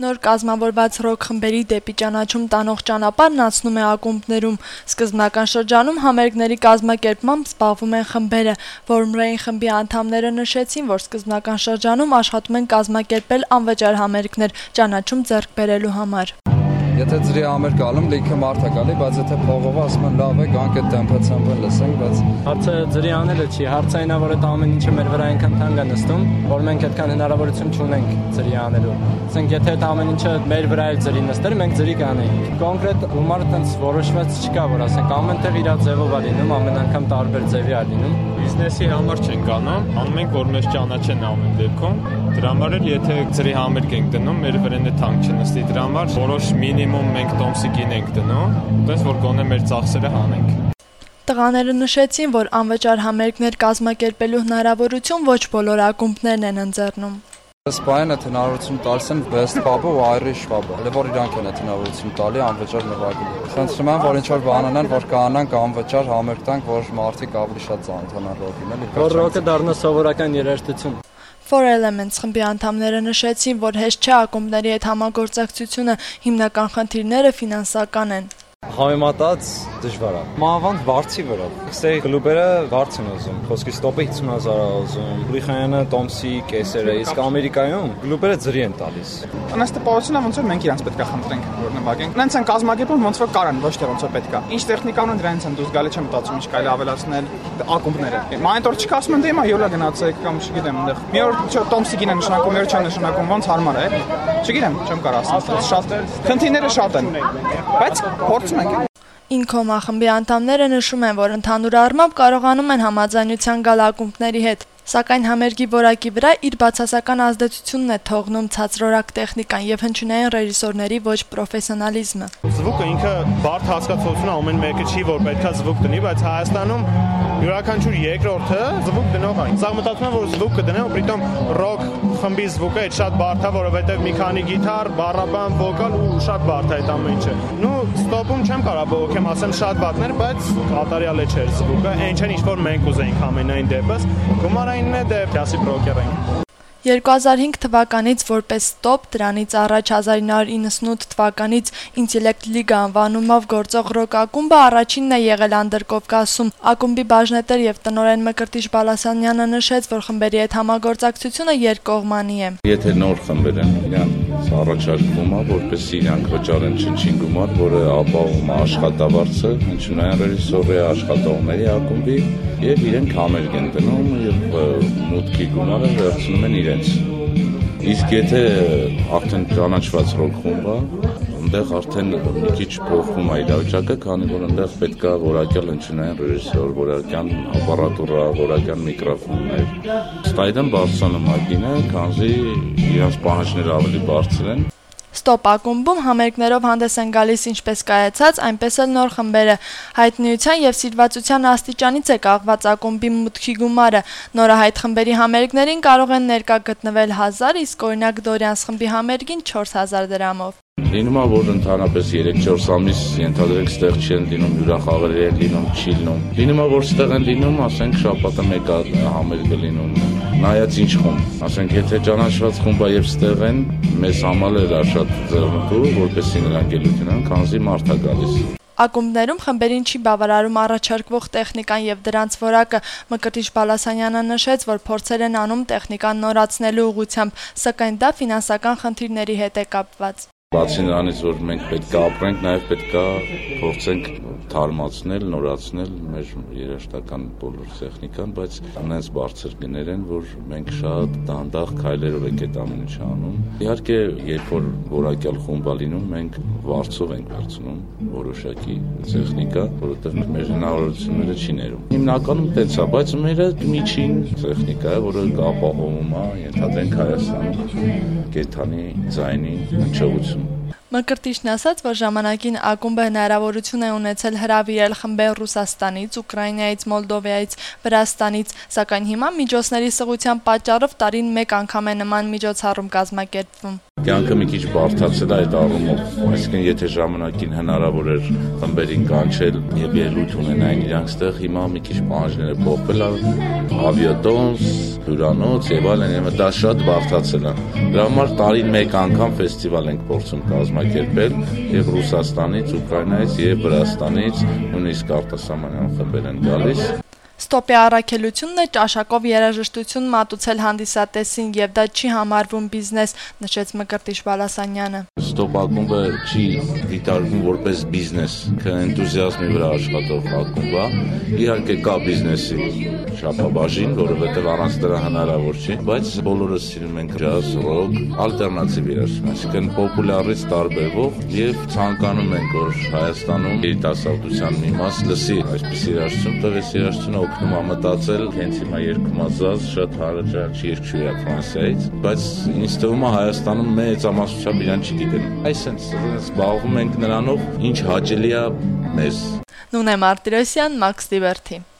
Նոր կազմավորված ռոք խմբերի դեպի ճանաչում տանող ճանապարհն անցնում է ակումբներում։ Սկզբնական շրջանում համերգների կազմակերպմամբ զբաղվում են խմբերը։ Որմրային խմբի անդամները նշեցին, որ սկզբնական շրջանում աշխատում են կազմակերպել անվճար համերգներ ճանաչում ձեռք բերելու համար։ Եթե ծրի համերգ գալում լիքը մարդ է գալի, բայց եթե փողով ասում են լավ է, գանք այդ տեմպը լսենք, բայց հարցը ծրի անելը չի, հարցը այնա, որ այդ ամեն ինչը մեր վրա այնքան թանկ է նստում, որ մենք այդքան հնարավորություն չունենք ծրի անելու։ Ասենք եթե այդ ամեն ինչը մեր վրա էլ ծրի նստեր, մենք ծրի կանեինք։ Կոնկրետ գումարը տենց որոշված չկա, որ ասենք ամեն տեղ իր ձևով է լինում, ամեն անգամ տարբեր ձևի է լինում։ Բիզնեսի համար չենք անում, անում ենք, որ մեզ ճանաչեն ամեն դեպքում։ Դրա համար էլ եթե ծրի համերգ ենք դնում, մեր վրան է թանկ չնստի, դրա համար որոշ մինիմում մենք տոմսի գին ենք դնում, այնպես որ գոնե մեր ծախսերը հանենք։ Տղաները նշեցին, որ անվճար համերգներ կազմակերպելու հնարավորություն ոչ բոլոր ակումբներն են ընձեռնում։ Սպայն այդ հնարավորություն տալիս են West Pub-ը ու Irish Pub-ը, որ իրանք են այդ հնարավորություն տալի անվճար նվագելու։ Խնդրում եմ, որ ինչ-որ բան անեն, որ կանանք անվճար համերգ տանք, որ մարդիկ ավելի շատ ծանոթանան ռոքին, էլի։ Որ ռոքը դառնա սովորական երաժշտություն։ Four Elements խմբի անդամները նշեցին, որ հեշտ չէ ակումբների հետ համագործակցությունը, հիմնական խնդիրները ֆինանսական են։ Համեմատած դժվար է։ Մանավանդ վարձի վրա։ Այստեղ կլուբերը վարձ են ուզում, խոսքի ստոպը 50,000 է ուզում, Լիխայանը տոմսի կեսերը, իսկ Ամերիկայում կլուբերը ձրի են տալիս։ Անց տպավորությունն ոնց որ մենք իրանց պետք է խնդրենք, որ նվագենք։ Նրանց են կազմակերպում ոնց որ կարան, ոչ թե ոնց որ պետք է։ Ինչ տեխնիկան ու դրանից են դուրս գալի չեմ մտածում, ինչ կարելի ավելացնել ակումբները։ Մանիտոր չկա, ասում են դե հիմա յոլա գնացեք կամ չգիտեմ, այնտեղ։ Մի օր տոմսի գինը նշանակում, մի օր չա նշանակում, ոնց հարմար է։ Չգիտեմ, չեմ կարող ասել, շատ խնդիրները շատ են։ Բայց փորձում ենք։ Ինքոմա խմբի անդամները նշում են, որ ընդհանուր առմամբ կարողանում են համաձայնության գալ ակումբների հետ, սակայն համերգի որակի վրա իր բացասական ազդեցությունն է թողնում ցածրորակ տեխնիկան եւ հնչյունային ռեժիսորների ոչ պրոֆեսիոնալիզմը։ Զվուկը ինքը բարդ հասկացությունը ամեն մեկը չի, որ պետքա զվուկ դնի, բայց Հայաստանում յուրաքանչյուր երկրորդը զվուկ դնող է։ Սա մտածում եմ, որ զվուկ կդնեն, ու պրիտոմ ռոք խմբի զվուկը այդ շատ բարդ է, որովհետեւ մի քանի գիտար, բառաբան, վոկալ ու շատ բարդ է այդ ամեն ինչը։ Նու ստոպում չեմ կարող բողոքեմ, ասեմ շատ բարդներ, բայց կատարյալ է չէր զվուկը, այն չեն ինչ որ մենք ուզեինք ամենայն դեպս։ Գումարայինն է դե դասի բրոկեր ենք։ 2005 թվականից որպես ստոպ, դրանից առաջ 1998 թվականից Intellect Liga անվանումով գործող ռոք ակումբը առաջինն է եղել Անդրկովկասում։ Ակումբի բաժնետեր եւ տնօրեն Մկրտիչ Բալասանյանը նշեց, որ խմբերի հետ համագործակցությունը երկկողմանի է։ Եթե նոր խմբեր են, իրանց առաջարկվում է, որպեսզի իրանք վճարեն չնչին գումար, որը ապահովում է աշխատավարձը, հնչյունային ռեժիսորի աշխատողների ակումբի եւ իրենք համերգ են դնում եւ մուտքի գումարը վերցնում են իրենց։ Իսկ եթե արդեն ճանաչված ռոք խումբ է, այնտեղ արդեն մի քիչ փոխվում է իրավիճակը, քանի որ այնտեղ պետք է որակյալ հնչյունային ռեժիսոր, որակյալ ապարատուրա, որակյալ միկրոֆոններ։ Ստայդան բարձրանում է գինը, քանզի իրենց պահանջները ավելի բարձր են։ Ստոպ ակումբում համերգներով հանդես են գալիս ինչպես կայացած, այնպես էլ նոր խմբերը։ Հայտնիության եւ սիրվածության աստիճանից է կախված ակումբի մուտքի գումարը։ Նորահայտ խմբերի համերգներին կարող են ներկա գտնվել 1000, իսկ օրինակ Դորյանս խմբի համերգին 4000 դրամով։ Լինում է, որ ընդհանրապես 3-4 ամիս ենթադրենք ստեղ չեն լինում, հյուրախաղերի են լինում, չի լինում։ Լինում է, որ ստեղ են լինում, ասենք շաբաթը մեկ համերգը լինում։ Նայած ինչ խումբ, ասենք եթե ճանաչված խումբ է եւ ստեղ են, մեզ համար էլ է շատ ձեռնտու, որպեսզի նրանք ելույթ ունենան, քանզի մարդ է գալիս։ Ակումբներում խմբերին չի բավարարում առաջարկվող տեխնիկան եւ դրանց որակը։ Մկրտիչ Բալասանյանը նշեց, որ փորձեր են անում տեխնիկան նորացնելու ուղղությամբ, սակայն դա ֆինանսական խնդիրների հետ է կապված։ Բացի նրանից, որ մենք պետք է ապրենք, նաև պետք է փորձենք թարմացնել, նորացնել մեր երաժշտական բոլոր տեխնիկան, բայց այնպես բարձր գներ են, որ մենք շատ դանդաղ քայլերով ենք այդ ամեն ինչը անում։ Իհարկե, երբ որ որակյալ խումբ է լինում, մենք վարձով ենք վերցնում որոշակի տեխնիկա, որովհետև մեր հնարավորությունները չի ներում։ Հիմնականում տենց է, բայց մերը միջին տեխնիկա է, որը ապահովում է, ենթադրենք Հայաստանում կենդանի ձայնի հնչողություն։ Մկրտիչն ասաց, որ ժամանակին ակումբը հնարավորություն է ունեցել հրավիրել խմբեր Ռուսաստանից, Ուկրաինայից, Մոլդովայից, Վրաստանից, սակայն հիմա միջոցների սղության պատճառով տարին մեկ անգամ է նման միջոցառում կազմակերպվում։ Կյանքը մի քիչ բարդացել է այդ առումով, այսինքն եթե ժամանակին հնարավոր էր խմբերին կանչել եւ ելույթ ունենային իրանք ստեղ, հիմա մի քիչ պահանջները փոխվել են, ավիատոմս, հյուրանոց եւ այլն, դա շատ բարդացել է։ Դրա համար տարին մեկ անգամ ֆեստիվալ ենք փորձում կազմակերպել եւ Ռուսաստանից, Ուկրաինայից եւ Վրաստանից, նույնիսկ արտասահմանյան խմբեր են գալիս։ Ստոպի առաքելությունն է ճաշակով երաժշտություն մատուցել հանդիսատեսին եւ դա չի համարվում բիզնես, նշեց Մկրտիչ Բալասանյանը։ Ստոպ ակումբը չի դիտարկվում որպես բիզնես, քան էնտուզիազմի վրա աշխատող ակումբ է։ Իհարկե կա բիզնեսի շապաբաժին, որովհետեւ առանց դրա հնարավոր չի, բայց բոլորս սիրում ենք ջազ, ռոք, ալտերնատիվ երաժշտություն, այսինքն պոպուլարից տարբերվող եւ ցանկանում ենք, որ Հայաստանում երիտասարդության մի մաս լսի այսպես երաժշտություն, տվես երաժշտությունը օգնում է մտածել, հենց հիմա երկմածած շատ հարաճարաչ երկչույթ է Ֆրանսիայից, բայց ինձ թվում է Հայաստանում մեծամասնությամբ իրան չգիտեն։ Այսինքն զբաղվում ենք նրանով, ինչ հաճելի է մեզ։ Նունե Մարտիրոսյան, Մաքս Դիվերթի։